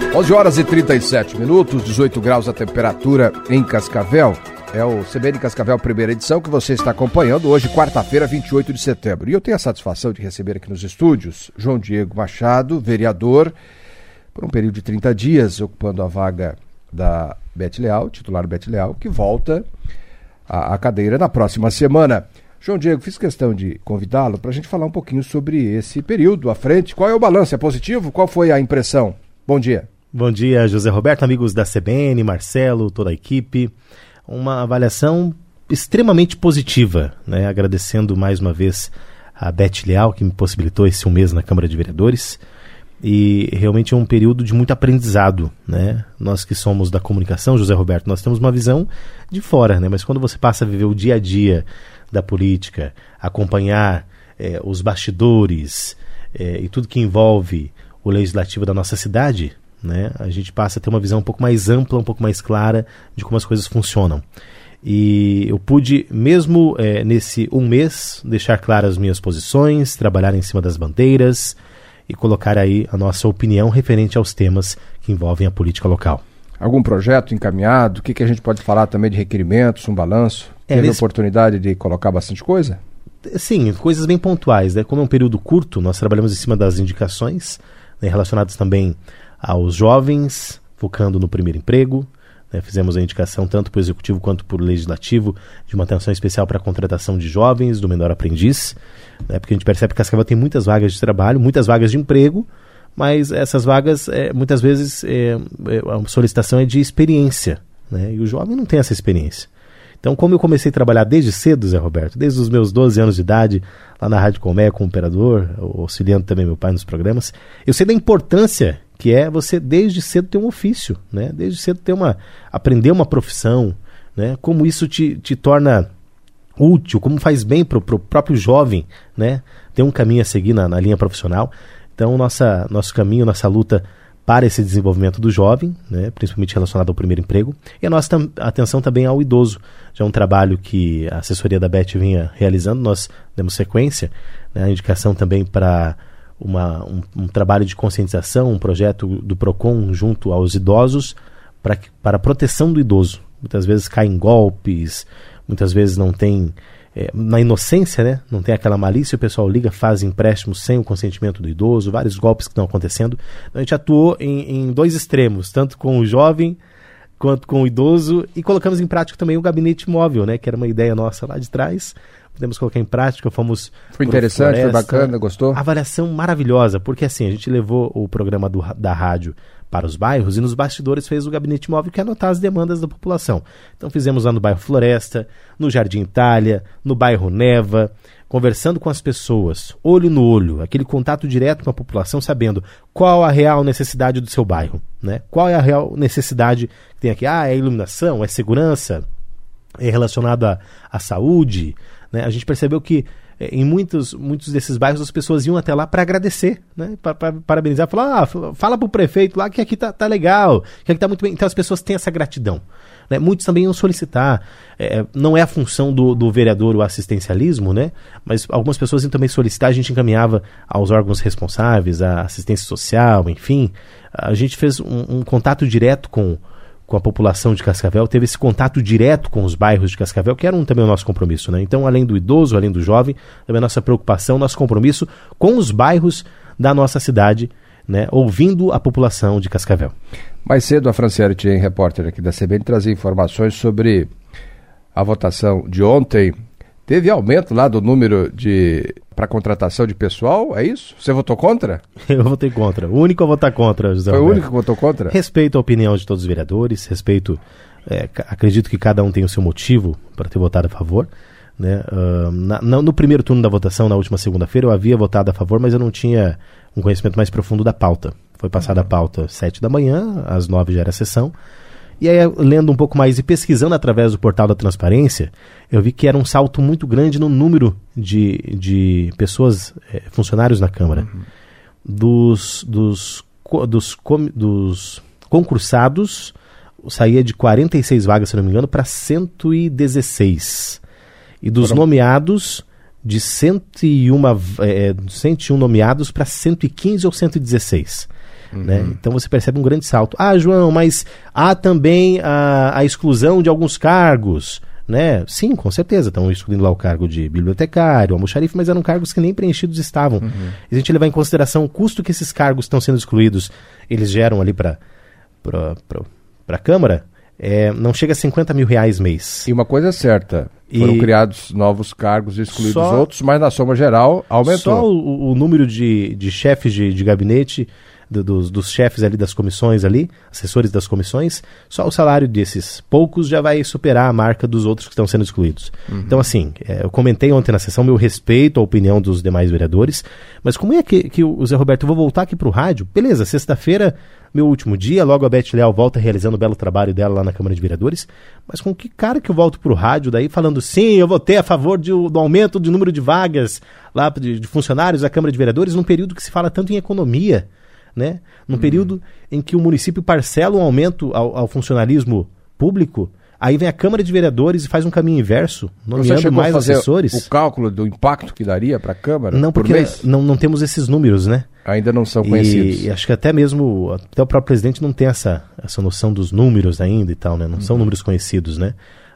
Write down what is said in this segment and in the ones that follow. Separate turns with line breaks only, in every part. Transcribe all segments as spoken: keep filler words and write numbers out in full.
onze horas e trinta e sete minutos, dezoito graus a temperatura em Cascavel. É o C B N Cascavel, primeira edição, que você está acompanhando hoje, quarta-feira, vinte e oito de setembro. E eu tenho a satisfação de receber aqui nos estúdios João Diego Machado, vereador, por um período de trinta dias, ocupando a vaga da Beth Leal, titular Beth Leal, que volta à, à cadeira na próxima semana. João Diego, fiz questão de convidá-lo para a gente falar um pouquinho sobre esse período à frente. Qual é o balanço? É positivo? Qual foi a impressão? Bom dia.
Bom dia, José Roberto, amigos da C B N, Marcelo, toda a equipe. Uma avaliação extremamente positiva, né? Agradecendo mais uma vez a Beth Leal, que me possibilitou esse um mês na Câmara de Vereadores. E realmente é um período de muito aprendizado, né? Nós que somos da comunicação, José Roberto, nós temos uma visão de fora, né? Mas quando você passa a viver o dia a dia da política, acompanhar eh, os bastidores eh, e tudo que envolve o legislativo da nossa cidade, né, a gente passa a ter uma visão um pouco mais ampla, um pouco mais clara de como as coisas funcionam. E eu pude, mesmo é, nesse um mês, deixar claras as minhas posições, trabalhar em cima das bandeiras e colocar aí a nossa opinião referente aos temas que envolvem a política local.
Algum projeto encaminhado? O que, que a gente pode falar também de requerimentos, um balanço?
É,
Teve
nesse...
oportunidade de colocar bastante coisa?
Sim, coisas bem pontuais, né? Como é um período curto, nós trabalhamos em cima das indicações, né, relacionadas também aos jovens, focando no primeiro emprego, né, fizemos a indicação tanto para o Executivo quanto para o Legislativo de uma atenção especial para a contratação de jovens, do menor aprendiz, né, porque a gente percebe que Cascavel tem muitas vagas de trabalho, muitas vagas de emprego, mas essas vagas, é, muitas vezes, é, a solicitação é de experiência, né, e o jovem não tem essa experiência. Então, como eu comecei a trabalhar desde cedo, Zé Roberto, desde os meus doze anos de idade, lá na Rádio Colmeia como operador, auxiliando também meu pai nos programas, eu sei da importância que é você desde cedo ter um ofício, né? Desde cedo ter uma, aprender uma profissão, né? Como isso te, te torna útil, como faz bem para o próprio jovem, né? Ter um caminho a seguir na, na linha profissional. Então, nossa, nosso caminho, nossa luta para esse desenvolvimento do jovem, né, principalmente relacionado ao primeiro emprego, e a nossa tam- atenção também ao idoso. Já é um trabalho que a assessoria da Beth vinha realizando, nós demos sequência, né, a indicação também para uma, um, um trabalho de conscientização, um projeto do PROCON junto aos idosos pra, para a proteção do idoso. Muitas vezes caem golpes, muitas vezes não tem... É, na inocência, né? Não tem aquela malícia, o pessoal liga, faz empréstimos sem o consentimento do idoso, vários golpes que estão acontecendo. Então, a gente atuou em, em dois extremos, tanto com o jovem quanto com o idoso, e colocamos em prática também o gabinete móvel, né? Que era uma ideia nossa lá de trás. Podemos colocar em prática, fomos...
Foi interessante, Floresta, foi bacana, gostou?
Avaliação maravilhosa, porque assim, a gente levou o programa do, da rádio para os bairros e nos bastidores fez o gabinete móvel que é anotar as demandas da população. Então fizemos lá no bairro Floresta, no Jardim Itália, no bairro Neva, conversando com as pessoas, olho no olho, aquele contato direto com a população, sabendo qual a real necessidade do seu bairro, né? Qual é a real necessidade que tem aqui? Ah, é iluminação, é segurança, é relacionado à, à saúde, né? A gente percebeu que em muitos, muitos desses bairros as pessoas iam até lá para agradecer, né? Para parabenizar, falar, ah, fala para o prefeito lá que aqui tá, tá legal, que aqui tá muito bem. Então as pessoas têm essa gratidão, né? Muitos também iam solicitar, é, não é a função do, do vereador o assistencialismo, né? Mas algumas pessoas iam também solicitar, a gente encaminhava aos órgãos responsáveis, a assistência social, enfim. A gente fez um, um contato direto com com a população de Cascavel, teve esse contato direto com os bairros de Cascavel, que era um, também o nosso compromisso, né? Então, além do idoso, além do jovem, também a nossa preocupação, nosso compromisso com os bairros da nossa cidade, né? Ouvindo a população de Cascavel.
Mais cedo, a Franciele Tien, repórter aqui da C B N, trazia informações sobre a votação de ontem. Teve aumento lá do número de para contratação de pessoal, é isso? Você votou contra?
Eu votei contra. O único a votar contra, José
Foi
Roberto.
o único que votou contra?
Respeito a opinião de todos os vereadores, respeito, é, acredito que cada um tem o seu motivo para ter votado a favor, né? Uh, na, na, no primeiro turno da votação, na última segunda-feira, eu havia votado a favor, mas eu não tinha um conhecimento mais profundo da pauta. Foi passada a pauta às sete da manhã, às nove já era a sessão. E aí, lendo um pouco mais e pesquisando através do portal da Transparência, eu vi que era um salto muito grande no número de, de pessoas, eh, funcionários na Câmara. Uhum. Dos, dos, dos, dos concursados, saía de quarenta e seis vagas, se não me engano, para cento e dezesseis. E dos Foram... nomeados, de cento e um, é, cento e um nomeados para cento e quinze ou cento e dezesseis. Uhum. Né? Então você percebe um grande salto. Ah, João, mas há também a, a exclusão de alguns cargos. Né? Sim, com certeza, estão excluindo lá o cargo de bibliotecário, almoxarife, mas eram cargos que nem preenchidos estavam. Uhum. E a gente levar em consideração o custo que esses cargos estão sendo excluídos, eles geram ali para a Câmara, é, não chega a cinquenta mil reais mês.
E uma coisa é certa, foram e criados novos cargos e excluídos só, outros, mas na soma geral aumentou.
Só o, o número de, de chefes de, de gabinete, do, dos, dos chefes ali das comissões ali, assessores das comissões, só o salário desses poucos já vai superar a marca dos outros que estão sendo excluídos. Uhum. Então assim, é, eu comentei ontem na sessão meu respeito à opinião dos demais vereadores, mas como é que, que o Zé Roberto, eu vou voltar aqui para o rádio? Beleza, sexta-feira, meu último dia, logo a Beth Leal volta realizando o belo trabalho dela lá na Câmara de Vereadores, mas com que cara que eu volto para o rádio daí falando, sim, eu votei a favor de, do aumento do número de vagas lá de, de funcionários da Câmara de Vereadores num período que se fala tanto em economia, né? Num uhum. período em que o município parcela um aumento ao, ao funcionalismo público, aí vem a Câmara de Vereadores e faz um caminho inverso, nomeando mais assessores.
O cálculo do impacto que daria para a Câmara?
Não, porque por mês? Não, não temos esses números, né?
Ainda não são conhecidos.
E, e acho que até mesmo, até o próprio presidente não tem essa, essa noção dos números ainda e tal, né? Não uhum. são números conhecidos, né?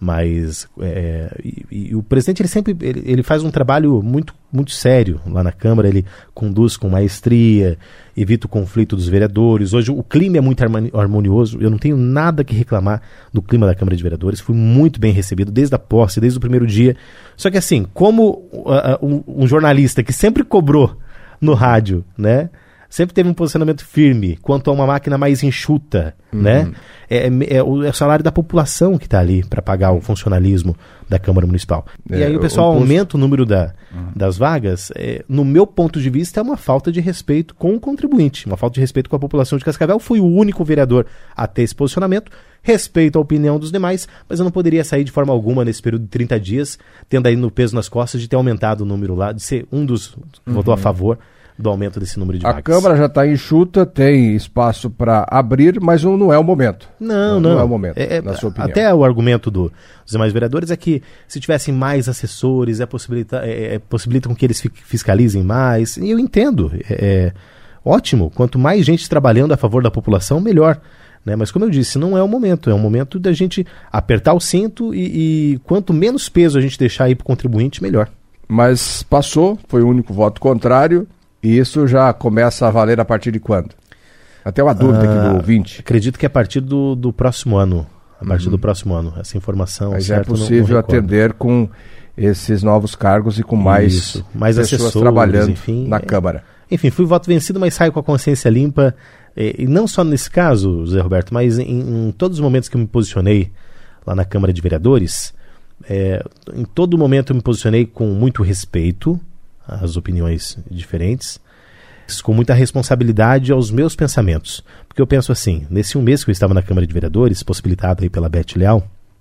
Mas é, e, e o presidente ele sempre ele, ele faz um trabalho muito, muito sério lá na Câmara, ele conduz com maestria, evita o conflito dos vereadores. Hoje o clima é muito harmonioso, eu não tenho nada que reclamar do clima da Câmara de Vereadores, fui muito bem recebido desde a posse, desde o primeiro dia. Só que assim, como uh, um, um jornalista que sempre cobrou no rádio, né? Sempre teve um posicionamento firme quanto a uma máquina mais enxuta, uhum. né? É, é, é, o, é o salário da população que está ali para pagar o funcionalismo da Câmara Municipal. É, e aí o pessoal o aumenta o número da, uhum. das vagas. É, no meu ponto de vista, é uma falta de respeito com o contribuinte, uma falta de respeito com a população de Cascavel. Fui o único vereador a ter esse posicionamento. Respeito a opinião dos demais, mas eu não poderia sair de forma alguma nesse período de trinta dias, tendo aí no peso nas costas de ter aumentado o número lá, de ser um dos que uhum. votou a favor do aumento desse número de
a
vagas.
A Câmara já está enxuta, tem espaço para abrir, mas não é o momento.
Não, não.
Não é o momento,
é,
na sua opinião.
Até o argumento do, dos demais vereadores é que se tivessem mais assessores, é possibilita, é, é, possibilita com que eles fiscalizem mais. E eu entendo, é, é ótimo. Quanto mais gente trabalhando a favor da população, melhor. Né? Mas como eu disse, não é o momento. É o momento da gente apertar o cinto e, e quanto menos peso a gente deixar aí para o contribuinte, melhor. Mas
passou, foi o único voto contrário. E isso já começa a valer a partir de quando? Até uma dúvida ah, aqui do ouvinte.
Acredito que é a partir do, do próximo ano. A partir uhum. do próximo ano. Essa informação.
Mas certo, é possível não, não atender com esses novos cargos e com mais,
isso, mais
pessoas trabalhando enfim, na é, Câmara.
Enfim, fui voto vencido, mas saio com a consciência limpa. E, e não só nesse caso, Zé Roberto, mas em, em todos os momentos que eu me posicionei lá na Câmara de Vereadores, é, em todo momento eu me posicionei com muito respeito as opiniões diferentes, com muita responsabilidade aos meus pensamentos. Porque eu penso assim, nesse um mês que eu estava na Câmara de Vereadores, possibilitado aí pela Beth Leal,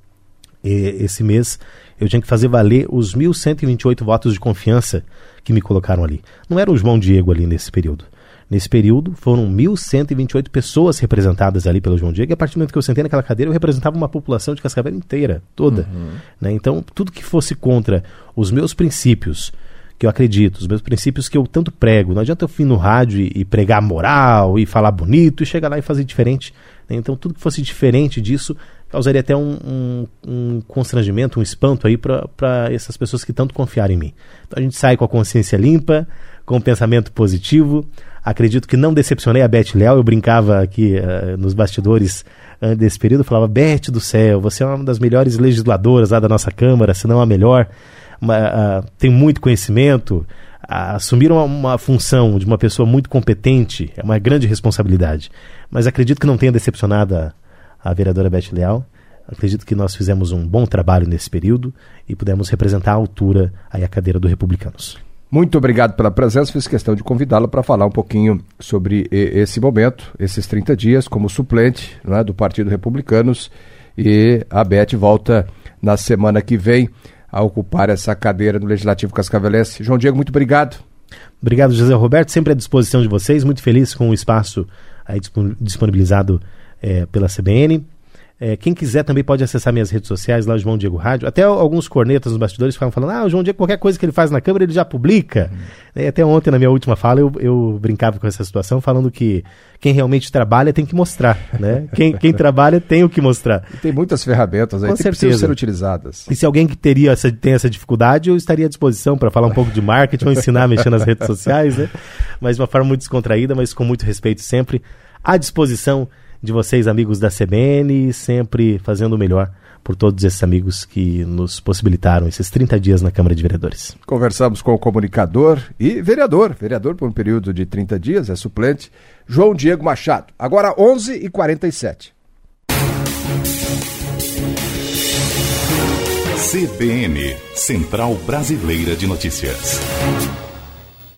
esse mês eu tinha que fazer valer os mil cento e vinte e oito votos de confiança que me colocaram ali. Não era o João Diego ali nesse período. Nesse período foram mil cento e vinte e oito pessoas representadas ali pelo João Diego, e a partir do momento que eu sentei naquela cadeira eu representava uma população de Cascavel inteira, toda. Uhum. Né? Então tudo que fosse contra os meus princípios, que eu acredito, os meus princípios que eu tanto prego. Não adianta eu vir no rádio e, e pregar moral e falar bonito e chegar lá e fazer diferente. Né? Então tudo que fosse diferente disso causaria até um, um, um constrangimento, um espanto aí para essas pessoas que tanto confiaram em mim. Então a gente sai com a consciência limpa, com o pensamento positivo. Acredito que não decepcionei a Beth Leal. Eu brincava aqui uh, nos bastidores uh, desse período, eu falava, Beth do céu, você é uma das melhores legisladoras lá da nossa Câmara, se não a melhor. Uma, uh, tem muito conhecimento, uh, assumiram uma, uma função de uma pessoa muito competente, é uma grande responsabilidade. Mas acredito que não tenha decepcionado a, a vereadora Beth Leal. Acredito que nós fizemos um bom trabalho nesse período e pudemos representar à altura aí a cadeira do Republicanos.
Muito obrigado pela presença, fiz questão de convidá-la para falar um pouquinho sobre esse momento, esses trinta dias como suplente, né, do Partido Republicanos, e a Beth volta na semana que vem a ocupar essa cadeira no Legislativo Cascavelense. João Diego, muito obrigado.
Obrigado, José Roberto, sempre à disposição de vocês, muito feliz com o espaço aí disponibilizado é, pela C B N. É, quem quiser também pode acessar minhas redes sociais, lá o João Diego Rádio. Até alguns cornetas nos bastidores ficavam falando, ah, o João Diego, qualquer coisa que ele faz na câmera, ele já publica. Uhum. E até ontem, na minha última fala, eu, eu brincava com essa situação, falando que quem realmente trabalha tem que mostrar, né? Quem, quem trabalha tem o que mostrar.
E tem muitas ferramentas aí,
com
que
certeza.
precisam ser utilizadas.
E se alguém que teria essa, tem essa dificuldade, eu estaria à disposição para falar um pouco de marketing ou ensinar a mexer nas redes sociais, né? Mas de uma forma muito descontraída, mas com muito respeito sempre, à disposição de vocês, amigos da C B N, sempre fazendo o melhor por todos esses amigos que nos possibilitaram esses trinta dias na Câmara de Vereadores.
Conversamos com o comunicador e vereador, vereador por um período de trinta dias, é suplente, João Diego Machado. Agora onze e quarenta e sete.
C B N, Central Brasileira de Notícias.